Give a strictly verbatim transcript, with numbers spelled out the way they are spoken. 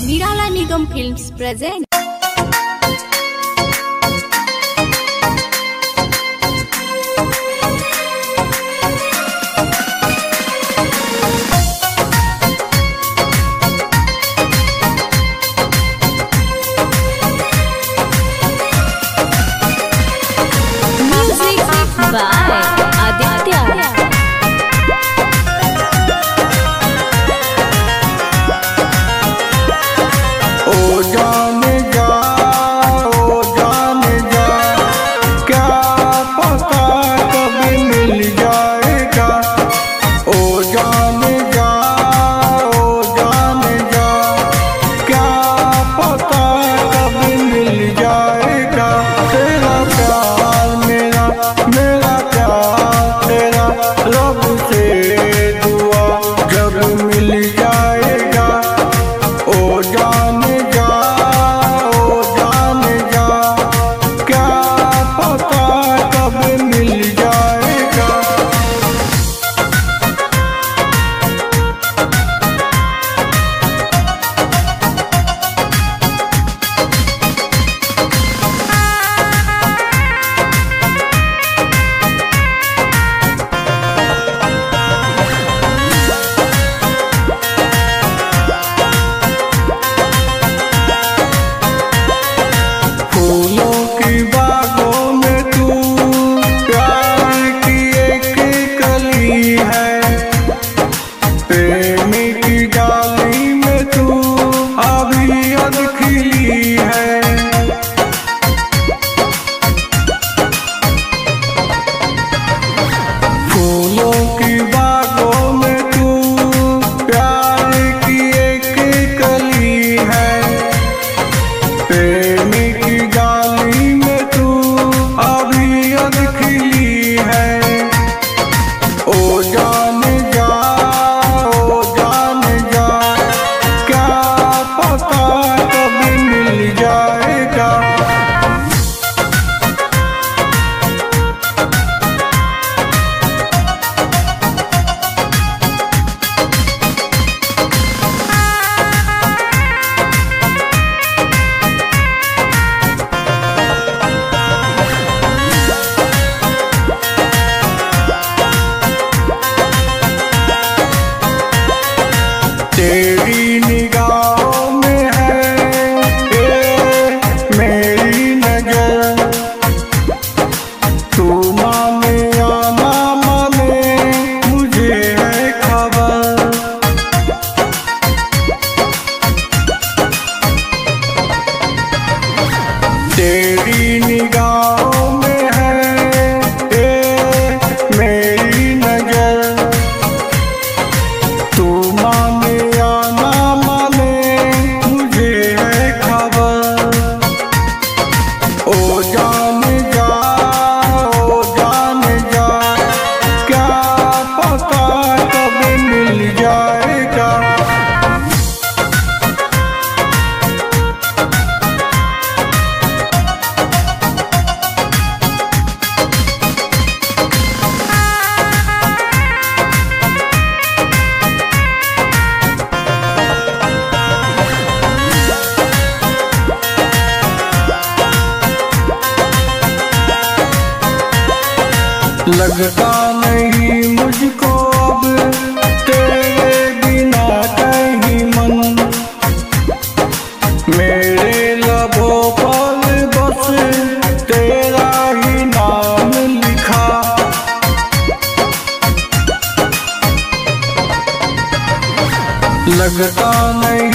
Nirala Nigam Films present. Music by Aditya. ओ जाने जा, ओ जाने जा, क्या पता कब मिल जाएगा। ओ जाने जा, ओ जाने जा, क्या पता कब मिल जाएगा। तेरा प्यार मेरा, मेरा प्यार तेरा, रब से दुआ जब मिल जाएगा। ओ जाने मिल जाएगा। फूलों की बागों में तू प्यार की एक कली है, प्रेमी की डाली में तू अभी अध खिली है। फूलों की बागों में तू प्यार की एक कली है, प्रेमी की डाली में तू अभी अध खिली है। ओ जाने जा, ओ जाने जा, क्या पता कब मिल जाएगा। तेरी निगाहों में है ए, मेरी नजर, तू माने या ना माने मुझे है खबर। तेरी निगाहों में है ए, मेरी नजर, तू माने या ना माने मुझे है खबर। ओ जाने जा, ओ जाने जा, क्या पता कब मिल जाएगा। लगता नहीं मुझको अब तेरे बिना कहीं मन, मेरे लबों पर बस तेरा ही नाम लिखा। लगता नहीं